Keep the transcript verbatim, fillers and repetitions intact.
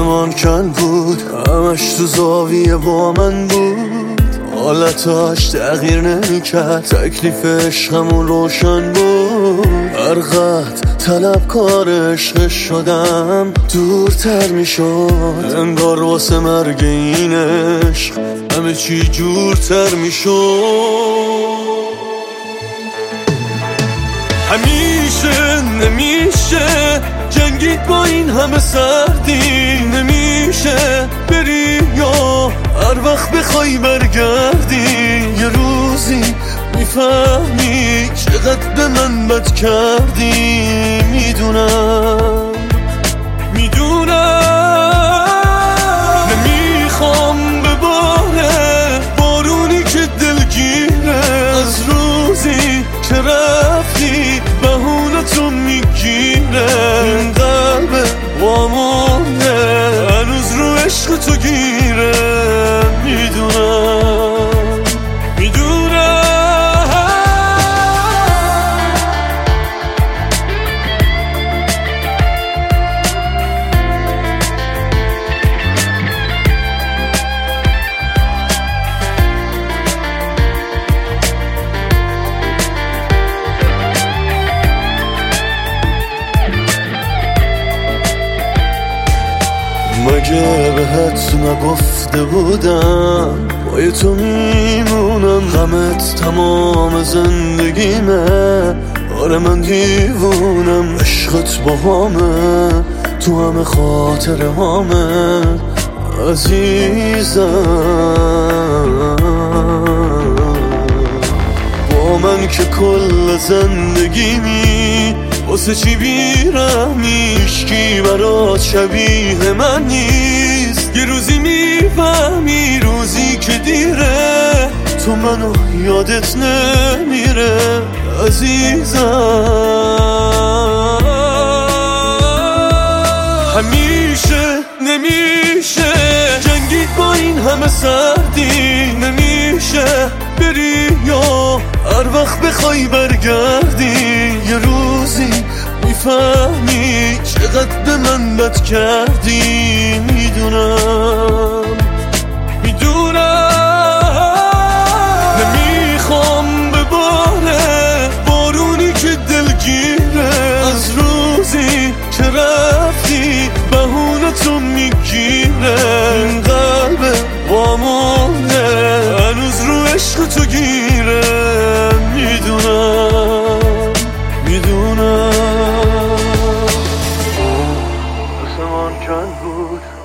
آسمان کن بود، همش تو زاویه با من بود، حالتاش تغییر نمیکرد، تکلیف عشقمون روشن بود. هر قد طلبکار عشق شدم دورتر میشد، انگار واسه مرگ این عشق همه چی جورتر میشد. همیشه نمیشه جنگید با این همه سردی، نمیشه بری یا هر وقت بخوای برگردی، یه روزی میفهمی چقدر به من بد کردی. میدونم میدونم نمیخوام بباره بارونی که دلگیره، از روزی که رفتی بهونتو میگیره، این قلب وامونه هنوز رو عشق تو گیره. میدونم میدونم مگه بهت نگفته بودم پای تو میمونم، غمت تمام زندگیمه، آره من دیوونم، عشقت با همه تو همه خاطر همه عزیزم. با من که کل زندگیمی واسه چی بیرمی، هیچکی برات شبیه من نیست، یه روزی میفهمی روزی که دیره تو منو یادت نمیره عزیزم. همیشه نمیشه جنگید با این همه سردی، نمیشه بری یا هر وقت بخوای برگردی، یه روزی میفهمی چقدر به من بد کردی. میدونم میدونم نمیخوام بباره بارونی که دلگیره، از روزی که رفتی بهونتو میگیره، این قلب وامونه هنوز رو عشق تو گیره. میدونم میدونم آسمان کن بود،